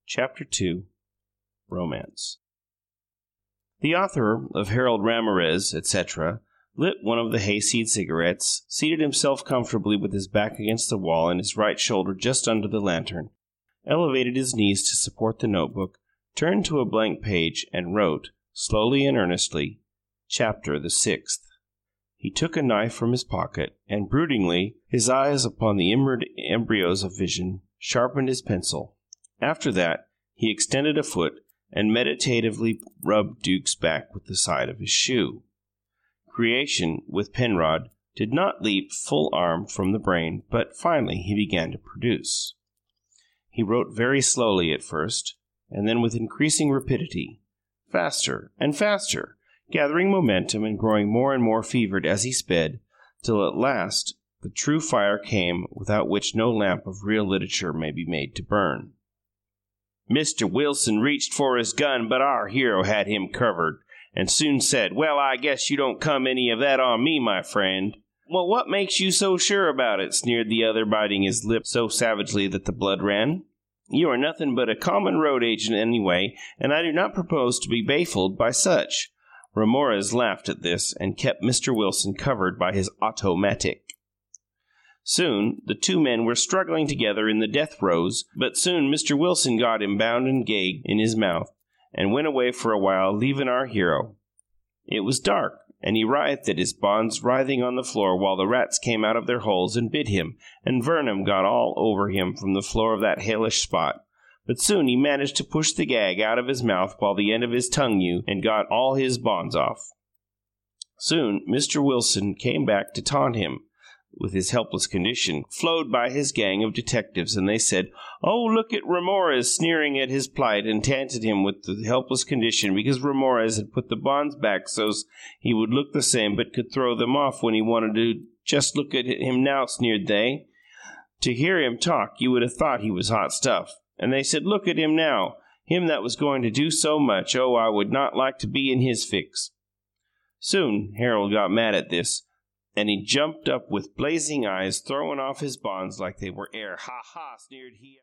Chapter 2 Romance The author of Harold Ramorez, etc., lit one of the hayseed cigarettes, seated himself comfortably with his back against the wall and his right shoulder just under the lantern, elevated his knees to support the notebook, turned to a blank page, and wrote, slowly and earnestly, Chapter the 6th. He took a knife from his pocket, and broodingly, his eyes upon the inward embryos of vision, sharpened his pencil. After that, he extended a foot and meditatively rubbed Duke's back with the side of his shoe. Creation, with Penrod, did not leap full-armed from the brain, but finally he began to produce. He wrote very slowly at first, and then with increasing rapidity, faster and faster, gathering momentum and growing more and more fevered as he sped, till at last the true fire came without which no lamp of real literature may be made to burn. Mr. Wilson reached for his gun, but our hero had him covered, and soon said, "Well, I guess you don't come any of that on me, my friend." "Well, what makes you so sure about it?" sneered the other, biting his lip so savagely that the blood ran. "You are nothing but a common road agent anyway, and I do not propose to be baffled by such." Ramorez laughed at this, and kept Mr. Wilson covered by his automatic. Soon the two men were struggling together in the death throes, but soon Mr. Wilson got him bound and gagged in his mouth, and went away for a while, leaving our hero. It was dark, and he writhed at his bonds, writhing on the floor, while the rats came out of their holes and bit him, and venom got all over him from the floor of that hellish spot. But soon he managed to push the gag out of his mouth while the end of his tongue knew, and got all his bonds off. Soon Mr. Wilson came back to taunt him with his helpless condition, flowed by his gang of detectives, and they said, "Oh, look at Ramorez sneering at his plight," and taunted him with the helpless condition because Ramorez had put the bonds back so's he would look the same but could throw them off when he wanted to. "Just look at him now," sneered they. To hear him talk, you would have thought he was hot stuff. And they said, "Look at him now, him that was going to do so much. Oh, I would not like to be in his fix." Soon Harold got mad at this, and he jumped up with blazing eyes, throwing off his bonds like they were air. "Ha, ha!" sneered he.